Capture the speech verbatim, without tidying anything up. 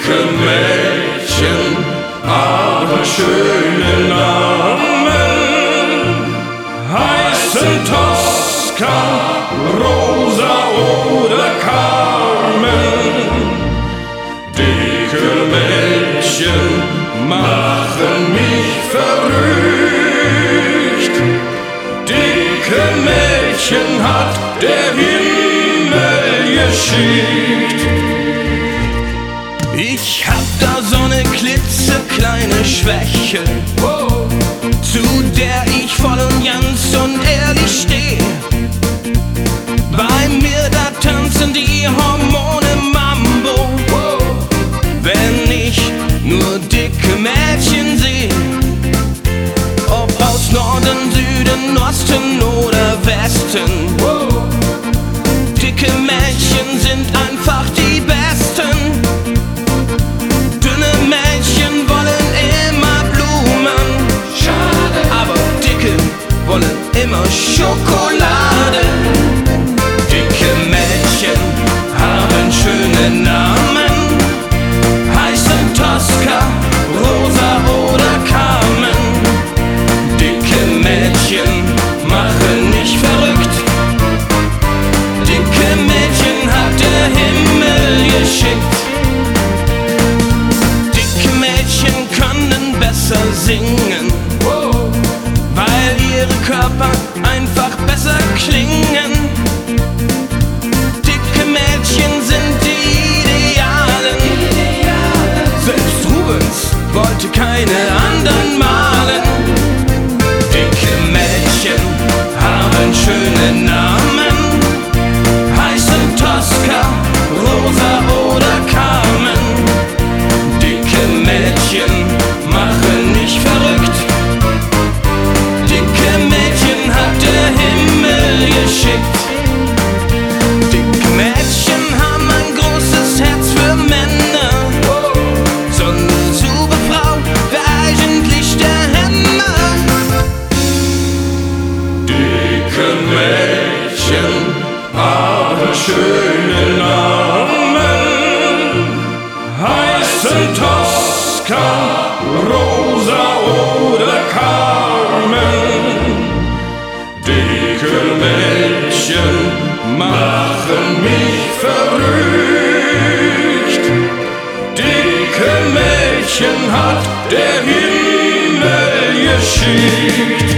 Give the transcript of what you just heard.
Dicke Mädchen, aber schöne Namen, heißen Tosca, Rosa oder Carmen. Dicke Mädchen machen mich verrückt. Dicke Mädchen hat der Himmel geschickt. Ich hab da so ne klitzekleine Schwäche, oh, zu der ich voll und ganz und ehrlich steh. Bei mir da tanzen die Hormone Mambo, oh, wenn ich nur dicke Mädchen seh. Ob aus Norden, Süden, Osten oder Westen, oh, dicke Mädchen sind einfach die Besten. Immer Schokolade. Dicke Mädchen haben schöne Namen, heißen Tosca, Rosa oder Carmen. Dicke Mädchen machen mich verrückt. Dicke Mädchen hat der Himmel geschickt. Dicke Mädchen können besser singen, weil ihre Körper einfach besser klingen. Dicke Mädchen sind die Idealen. Selbst Rubens wollte keine anderen malen. Dicke Mädchen haben schöne Namen, heißen Tosca, Rosa oder Carmen. Dicke Mädchen machen mich verrückt. Dicke Mädchen hat der Himmel geschickt. Dicke Mädchen haben ein großes Herz für Männer. So eine super Frau wär eigentlich der Hammer. Dicke Mädchen, aber schöne Namen, heißen Tosca, Rosa oder Carmen. Dicke Mädchen machen mich verrückt. Dicke Mädchen hat der Himmel geschickt.